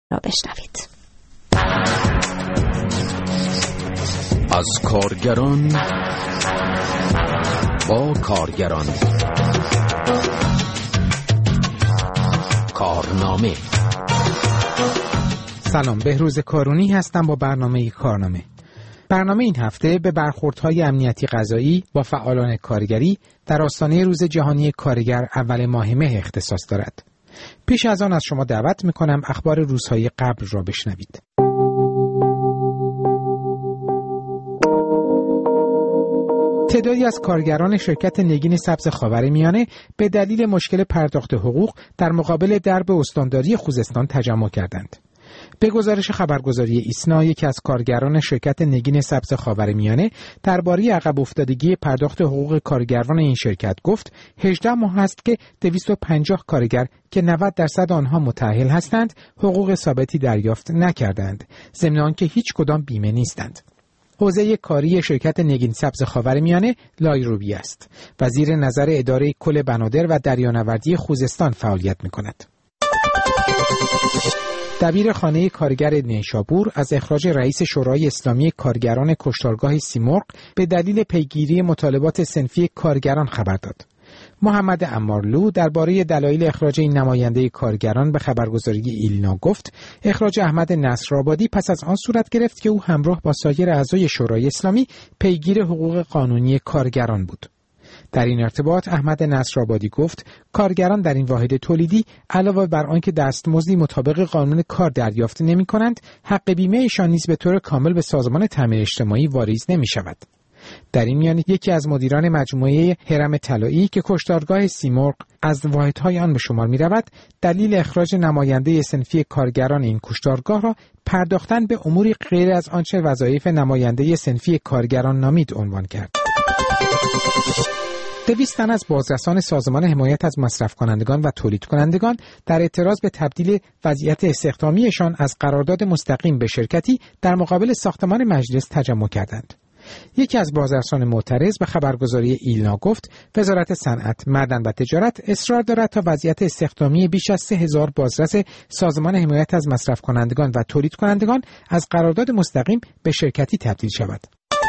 را بشنوید. از کارگران با کارگران، کارنامه. سلام، بهروز کارونی هستم با برنامه کارنامه. برنامه این هفته به برخوردهای امنیتی قضایی با فعالان کارگری در آستانه روز جهانی کارگر اول ماه مه اختصاص دارد. پیش از آن از شما دعوت میکنم اخبار روزهای قبل را بشنوید. تعدادی از کارگران شرکت نگین سبز خاورمیانه به دلیل مشکل پرداخت حقوق در مقابل درب استانداری خوزستان تجمع کردند. به گزارش خبرگزاری ایسنا، یکی از کارگران شرکت نگین سبز خاورمیانه درباره عقب افتادگی پرداخت حقوق کارگران این شرکت گفت 18 ماه است که 250 کارگر که 90% آنها متأهل هستند حقوق ثابتی دریافت نکردند، ضمن آنکه هیچ کدام بیمه نیستند. حوزه کاری شرکت نگین سبز خاورمیانه لایروبی است و زیر نظر اداره کل بنادر و دریانوردی خوزستان فعالیت می‌کند. دبیر خانه کارگر نیشابور از اخراج رئیس شورای اسلامی کارگران کشتارگاه سیمرغ به دلیل پیگیری مطالبات صنفی کارگران خبر داد. محمد عمارلو درباره دلایل اخراج این نماینده کارگران به خبرگزاری ایلنا گفت اخراج احمد نصرآبادی پس از آن صورت گرفت که او همراه با سایر اعضای شورای اسلامی پیگیر حقوق قانونی کارگران بود. در این ارتباط احمد نصرآبادی گفت کارگران در این واحد تولیدی علاوه بر آنکه دستمزدی مطابق قانون کار دریافت نمی‌کنند، حق بیمه ایشان نیز به طور کامل به سازمان تامین اجتماعی واریز نمی‌شود. در این میان یکی از مدیران مجموعه هرم طلایی که کشتارگاه سیمرغ از واحدهای آن به شمار می‌رود، دلیل اخراج نماینده صنفی کارگران این کشتارگاه را پرداختن به اموری غیر از آنچه وظایف نماینده صنفی کارگران نامید عنوان کرد. 200 تن از بازرسان سازمان حمایت از مصرف کنندگان و تولید کنندگان در اعتراض به تبدیل وضعیت استخدامیشان از قرارداد مستقیم به شرکتی در مقابل ساختمان مجلس تجمع کردند. یکی از بازرسان معترض به خبرگزاری ایلنا گفت وزارت صنعت، معدن و تجارت اصرار دارد تا وضعیت استخدامی بیش از 3000 بازرس سازمان حمایت از مصرف کنندگان و تولید کنندگان از قرارداد مستقیم به شرکتی تبدیل شود.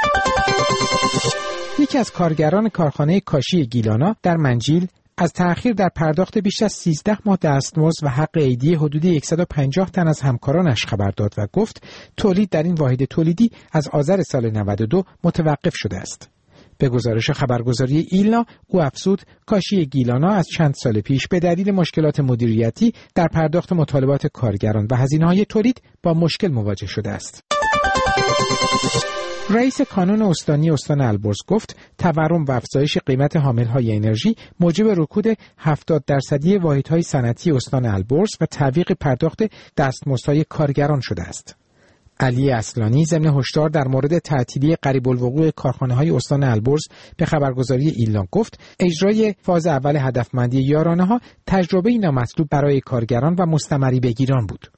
یکی از کارگران کارخانه کاشی گیلانا در منجیل از تأخیر در پرداخت بیش از 13 ماه دستمزد و حق عیدی حدود 150 تن از همکارانش خبر داد و گفت تولید در این واحد تولیدی از آذر سال 92 متوقف شده است. به گزارش خبرگزاری ایلنا، او افزود کاشی گیلانا از چند سال پیش به دلیل مشکلات مدیریتی در پرداخت مطالبات کارگران و هزینه‌های تولید با مشکل مواجه شده است. رئیس کانون استانی استان البرز گفت تورم و افزایش قیمت حاملهای انرژی موجب رکود 70% واحدهای صنعتی استان البرز و تعویق پرداخت دستمزدهای کارگران شده است. علی اصلانی ضمن هشدار در مورد تعطیلی قریب الوقوع کارخانه‌های استان البرز به خبرگزاری ایلنا گفت اجرای فاز اول هدفمندی یارانه‌ها تجربه‌ای نامطلوب برای کارگران و مستمری بگیران بود.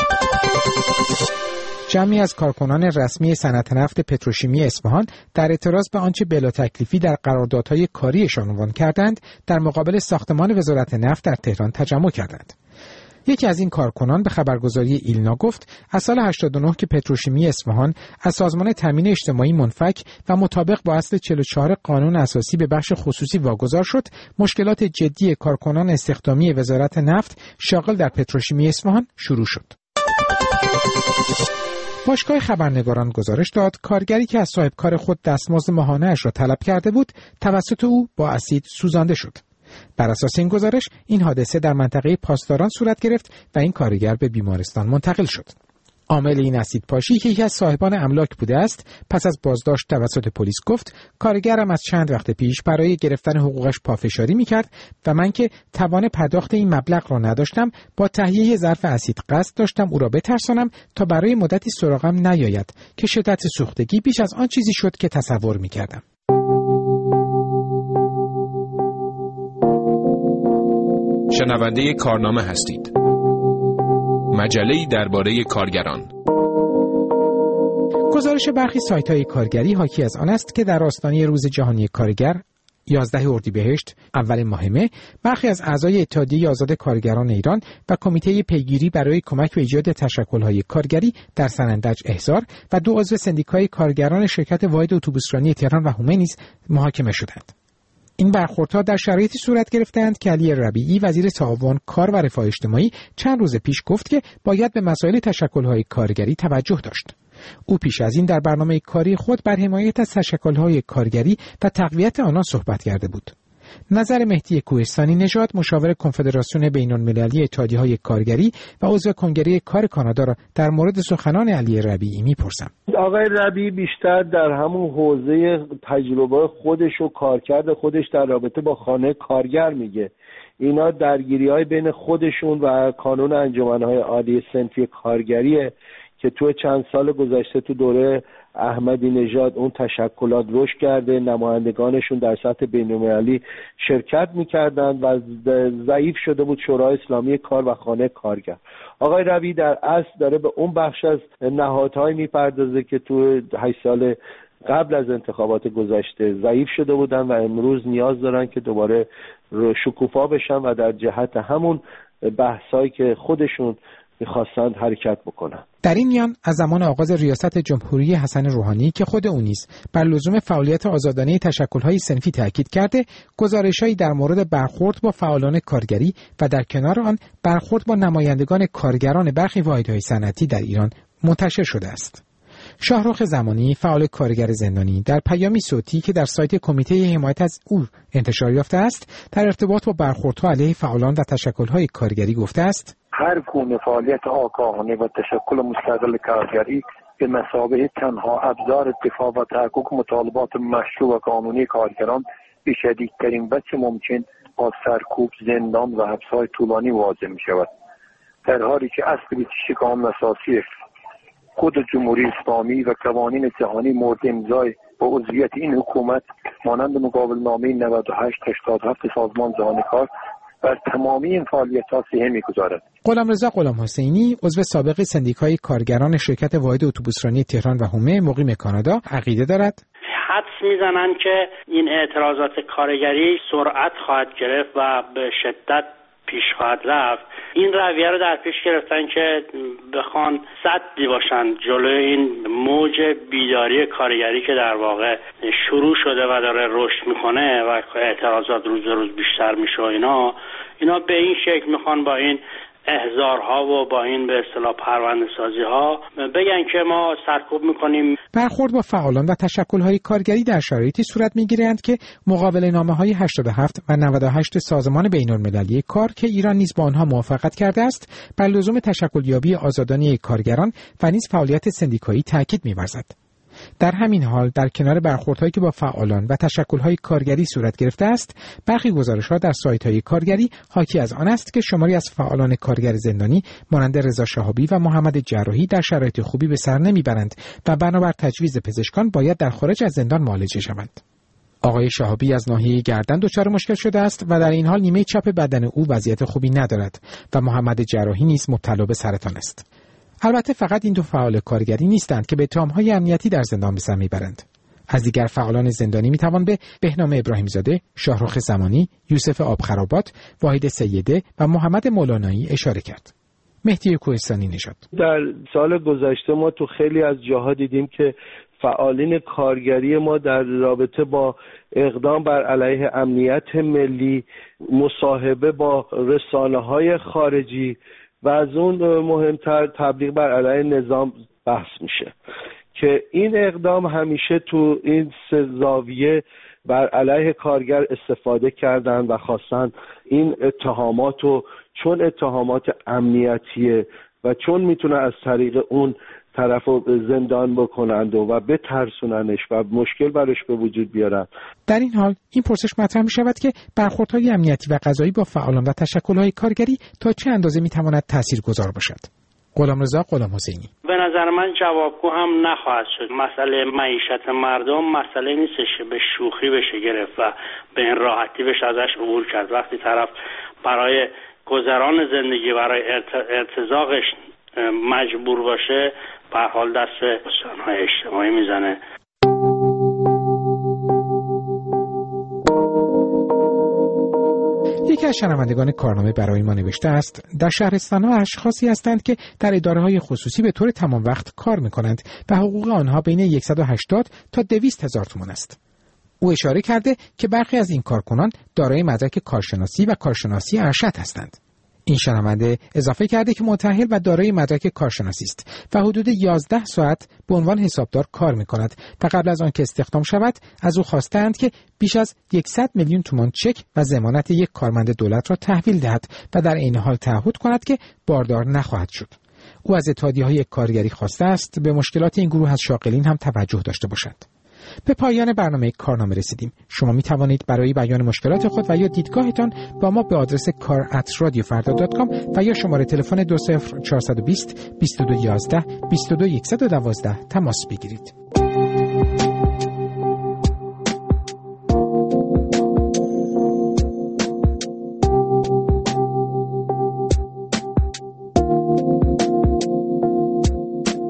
جمعی از کارکنان رسمی صنعت نفت پتروشیمی اصفهان در اعتراض به آنچه بلا تکلیفی در قراردادهای کاریشان عنوان کردند در مقابل ساختمان وزارت نفت در تهران تجمع کردند. یکی از این کارکنان به خبرگزاری ایلنا گفت از سال 89 که پتروشیمی اصفهان از سازمان تامین اجتماعی منفک و مطابق با اصل 44 قانون اساسی به بخش خصوصی واگذار شد، مشکلات جدی کارکنان استخدامی وزارت نفت شاغل در پتروشیمی اصفهان شروع شد. باشگاه خبرنگاران گزارش داد کارگری که از صاحب کار خود دستمزد ماهانه‌اش را طلب کرده بود توسط او با اسید سوزانده شد. بر اساس این گزارش این حادثه در منطقه پاسداران صورت گرفت و این کارگر به بیمارستان منتقل شد. عامل این اسید پاشی که یکی از صاحبان املاک بوده است پس از بازداشت توسط پلیس گفت کارگرم از چند وقت پیش برای گرفتن حقوقش پافشاری میکرد و من که توان پرداخت این مبلغ را نداشتم با تهیه ظرف اسید قصد داشتم او را بترسانم تا برای مدتی سراغم نیاید که شدت سوختگی بیش از آن چیزی شد که تصور میکردم. شنونده کارنامه هستید. مجله‌ای درباره کارگران. گزارش برخی سایت‌های کارگری حاکی از آن است که در آستانه روز جهانی کارگر 11 اردیبهشت اول ماه مه برخی از اعضای اتحادیه آزاد کارگران ایران و کمیته پیگیری برای کمک به ایجاد تشکل‌های کارگری در سنندج احضار و 2 عضو سندیکای کارگران شرکت واحد اتوبوسرانی تهران و حومه نیز محاکمه شدند. این برخوردها در شرایطی صورت گرفتند که علی ربیعی وزیر تعاون، کار و رفاه اجتماعی چند روز پیش گفت که باید به مسائل تشکل‌های کارگری توجه داشت. او پیش از این در برنامه کاری خود بر حمایت از تشکل‌های کارگری و تقویت آنها صحبت کرده بود. نظر مهدی کوهستانی نژاد، مشاور کنفدراسیون بین‌المللی اتحادیه‌های کارگری و عضو کنگره کار کانادا را در مورد سخنان علی ربیعی می‌پرسم. آقای ربیعی بیشتر در همون حوزه تجربه خودش و کارکرد خودش در رابطه با خانه کارگر میگه. اینا درگیری‌های بین خودشون و کانون انجمن‌های عالی صنفی کارگریه که تو چند سال گذشته تو دوره احمدی نژاد اون تشکلات رشد کرده، نمایندگانشون در سطح بین‌المللی شرکت می‌کردند و ضعیف شده بود شورای اسلامی کار و خانه کارگر. آقای ربیعی در اصل داره به اون بخش از نهادهای میپردازه که تو 8 سال قبل از انتخابات گذشته ضعیف شده بودن و امروز نیاز دارن که دوباره شکوفا بشن و در جهت همون بحثایی که خودشون می‌خواستند حرکت بکنن. در این میان از زمان آغاز ریاست جمهوری حسن روحانی که خود او نیز بر لزوم فعالیت آزادانه تشکل‌های صنفی تاکید کرده، گزارش‌هایی در مورد برخورد با فعالان کارگری و در کنار آن برخورد با نمایندگان کارگران برخی واحدهای صنعتی در ایران منتشر شده است. شاهرخ زمانی، فعال کارگر زندانی، در پیامی صوتی که در سایت کمیته حمایت از او انتشار یافته است، در ارتباط با برخوردها علیه فعالان و تشکل‌های کارگری گفته است: هر گونه فعالیت آگاهانه و تشکل مستقل کارگری به مثابه تنها ابزار دفاع و تحقق مطالبات مشروع و قانونی کارگران به شدیدترین وجه ممکن با سرکوب، زندان و حبس‌های طولانی واضح می‌شود. در حالی که اصل بیشتر قانون اساسی خود جمهوری اسلامی و قوانین جهانی مورد امضای با عضویت این حکومت مانند مقابلنامه 9887 سازمان جهانی کار بر تمامی این فعالیت‌ها سهه می‌گذارد. غلامرضا غلامحسینی، عضو سابق سندیکای کارگران شرکت واحد اتوبوسرانی تهران و حومه مقیم کانادا، عقیده دارد حدس میزنن که این اعتراضات کارگری سرعت خواهد گرفت و به شدت پیش خواهد رفت. این رویه رو در پیش گرفتن که بخوان سدی باشن جلوی این موج بیداری کارگری که در واقع شروع شده و داره رشد میکنه و اعتراضات روز به روز بیشتر میشه. اینا به این شکل میخوان با این احضارها و با این به اصطلاح پرونده سازی ها بگن که ما سرکوب میکنیم. برخورد با فعالان و تشکل‌های کارگری در شرایطی صورت میگیرند که مقابله نامه‌های 87 و 98 سازمان بین‌المللی کار که ایران نیز با آنها موافقت کرده است، بر لزوم تشکلیابی آزادانه کارگران و نیز فعالیت سندیکایی تاکید می‌ورزد. در همین حال در کنار برخوردهایی که با فعالان و تشکل‌های کارگری صورت گرفته است، برخی گزارش‌ها در سایت‌های کارگری حاکی از آن است که شماری از فعالان کارگر زندانی مانند رضا شهابی و محمد جراحی در شرایط خوبی به سر نمیبرند و بنابر تجویز پزشکان باید در خارج از زندان معالجه شوند. آقای شهابی از ناحیه گردن دچار مشکل شده است و در این حال نیمه چپ بدن او وضعیت خوبی ندارد و محمد جراحی نیز مبتلا به سرطان است. البته فقط این 2 فعال کارگری نیستند که به اتهام‌های امنیتی در زندان به سر میبرند. از دیگر فعالان زندانی میتوان به بهنام ابراهیمزاده، شاهرخ زمانی، یوسف آبخرابات، واحد سیده و محمد مولانایی اشاره کرد. مهدی کوهستانی نژاد: در سال گذشته ما تو خیلی از جاها دیدیم که فعالین کارگری ما در رابطه با اقدام بر علیه امنیت ملی، مصاحبه با رسانه‌های خارجی و از اون مهمتر تبلیغ بر علیه نظام بحث میشه که این اقدام همیشه تو این 3 زاویه بر علیه کارگر استفاده کردن و خواستن این اتهاماتو، چون اتهامات امنیتیه و چون میتونه از طریق اون طرف رو زندان بکنند و بترسوننش و مشکل براش به وجود بیارن. در این حال این پرسش مطرح می شود که برخوردهای امنیتی و قضایی با فعالان و تشکل‌های کارگری تا چه اندازه می تواند تاثیرگذار باشد؟ غلامرضا غلامحسینی: به نظر من جوابگو هم نخواهد شد. مسئله معیشت مردم مسئله نیستش که به شوخی بشه گرفت و به این راحتی بشه ازش عبور کرد. وقتی طرف برای گذران زندگی، برای ارتزاقش مجبور باشه، به هر حال دست به رسانه‌های اجتماعی میزنه. یکی از شنوندگان کارنامه برای ما نوشته است در شهرستان‌ها اشخاصی هستند که در اداره‌های خصوصی به طور تمام وقت کار می‌کنند و حقوق آنها بین 180 تا 200 هزار تومان است. او اشاره کرده که برخی از این کارکنان دارای مدرک کارشناسی و کارشناسی ارشد هستند. این شنونده اضافه کرده که متأهل و دارای مدرک کارشناسی است و حدود 11 ساعت به عنوان حسابدار کار می‌کند و قبل از آن که استخدام شود از او خواستند که بیش از 100 میلیون تومان چک و ضمانت یک کارمند دولت را تحویل دهد و در این حال تعهد کند که باردار نخواهد شد. او از اتحادیه‌های کارگری خواسته است به مشکلات این گروه از شاغلین هم توجه داشته باشد. به پایان برنامه کارنامه رسیدیم. شما می توانید برای بیان مشکلات خود و یا دیدگاهتان با ما به آدرس kar@radiofarda.com و یا شماره تلفن 20420 2211 22112 تماس بگیرید.